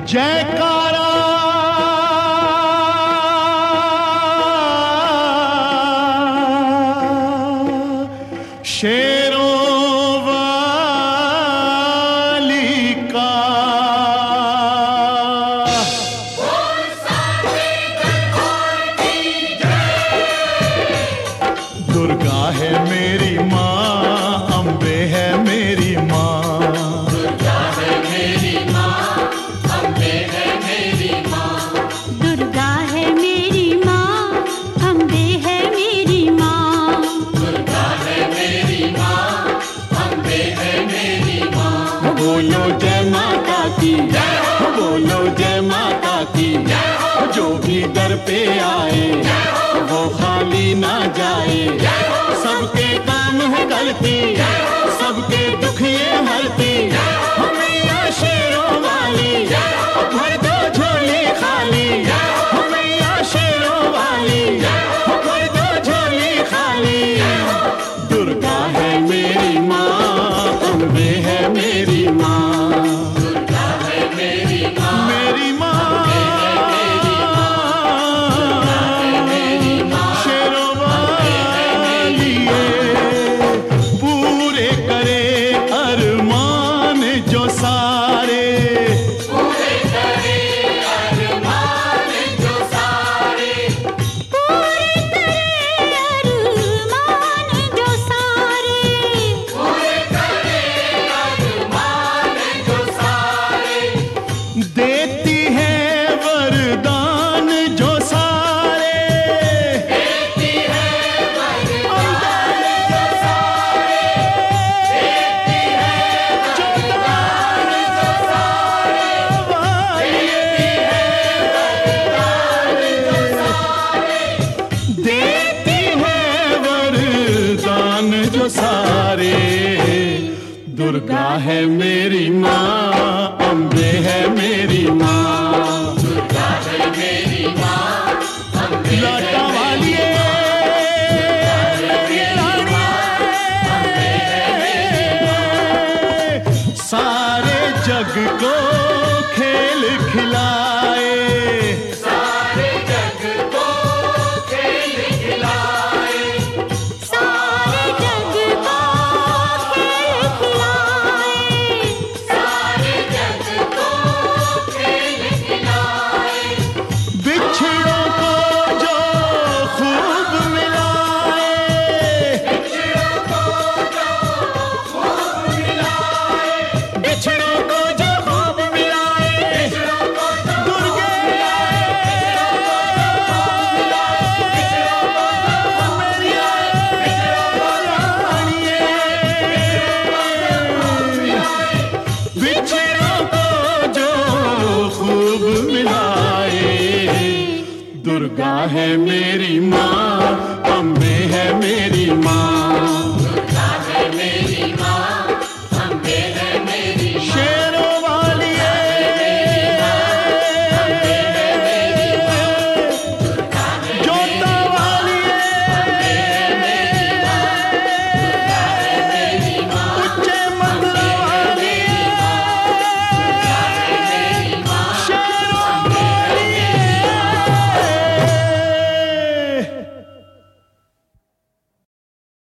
जयकारा शेरों वाली का। दुर्गा है मेरी माँ, अम्बे है मेरी माँ। दुर्गा है मेरी माँ, अम्बे है मेरी माँ। दुर्गा है मेरी माँ, अम्बे है मेरी माँ। दुर्गा है मेरी माँ, अम्बे है मेरी माँ। बोलो जय माता की, बोलो जय माता की। जो भी दर पे आए वो खाली ना जाए। सबके काम है करती, सबके दुख ये हरती। मैया शेरों वाली भर दो झोली खाली। मैया शेरों वाली भर दो झोली खाली। दुर्गा है मेरी माँ, अम्बे है मेरी माँ। दुर्गा है मेरी माँ, मेरी माँ मेरी माँ। शेरों वाली है, पूरे करे अरमान जो सारे। पूरे करे अरमान जो सारे। पूरे करे अरमान जो सारे। पूरे करे अरमान जो सारे। देती है वरदान जो सारे। देती है वरदान जो सारे। देती है वरदान जो सारे। देती है वरदान जो सारे। दुर्गा है मेरी माँ, अम्बे है मेरी माँ। दुर्गा है मेरी माँ, अम्बे है लाटा वाली सारे जग को खेल खिलाए। सारे जग को खेल खिलाए। सारे जग को खेल खिलाए। सारे जग को खेल खिलाए। बिछड़ों को जो खूब मिलाए। बिछड़ों को जो खूब मिलाए। बिछड़ों को जो खूब मिलाए। बिछड़ों को जो दुर्गे मेरी रानिए। बिछड़ों को जो खूब मिलाए। दुर्गा है मेरी माँ,